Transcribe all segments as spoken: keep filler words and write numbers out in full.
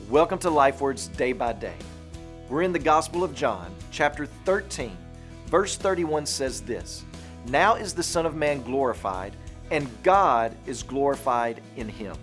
Welcome to Life Words Day by Day. We're in the Gospel of John, chapter thirteen, verse thirty-one says this, "Now is the Son of Man glorified, and God is glorified in him."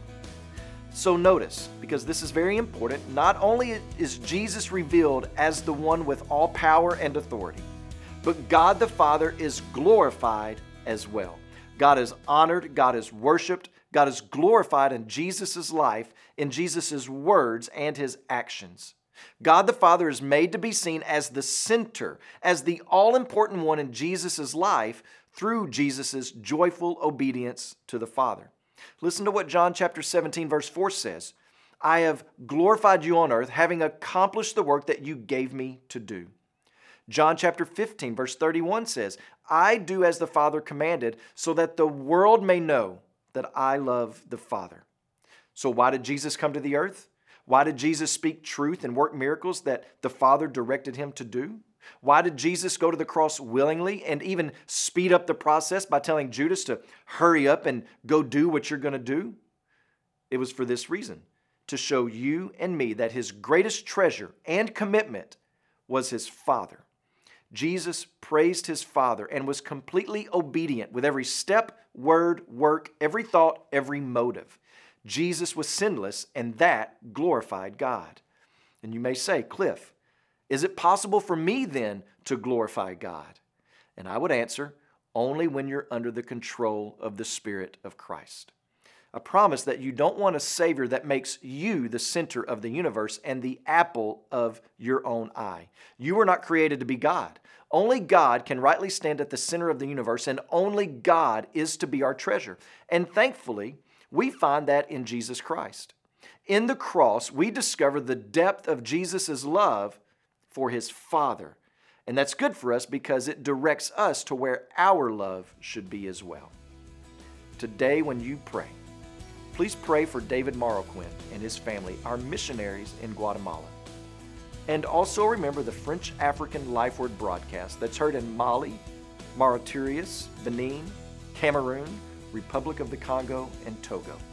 So notice, because this is very important, not only is Jesus revealed as the one with all power and authority, but God the Father is glorified as well. God is honored, God is worshiped, God is glorified in Jesus' life, in Jesus' words and his actions. God the Father is made to be seen as the center, as the all-important one in Jesus' life through Jesus' joyful obedience to the Father. Listen to what John chapter seventeen verse four says, "I have glorified you on earth, having accomplished the work that you gave me to do." John chapter fifteen verse thirty-one says, "I do as the Father commanded, so that the world may know that I love the Father." So why did Jesus come to the earth? Why did Jesus speak truth and work miracles that the Father directed him to do? Why did Jesus go to the cross willingly and even speed up the process by telling Judas to hurry up and go do what you're going to do? It was for this reason, to show you and me that his greatest treasure and commitment was his Father. Jesus praised his Father and was completely obedient with every step, word, work, every thought, every motive. Jesus was sinless, and that glorified God. And you may say, "Cliff, is it possible for me then to glorify God?" And I would answer, only when you're under the control of the Spirit of Christ. I promise that you don't want a Savior that makes you the center of the universe and the apple of your own eye. You were not created to be God. Only God can rightly stand at the center of the universe, and only God is to be our treasure. And thankfully, we find that in Jesus Christ. In the cross, we discover the depth of Jesus' love for his Father. And that's good for us because it directs us to where our love should be as well. Today, when you pray, please pray for David Marroquin and his family, our missionaries in Guatemala. And also remember the French African Life Word broadcast that's heard in Mali, Mauritius, Benin, Cameroon, Republic of the Congo, and Togo.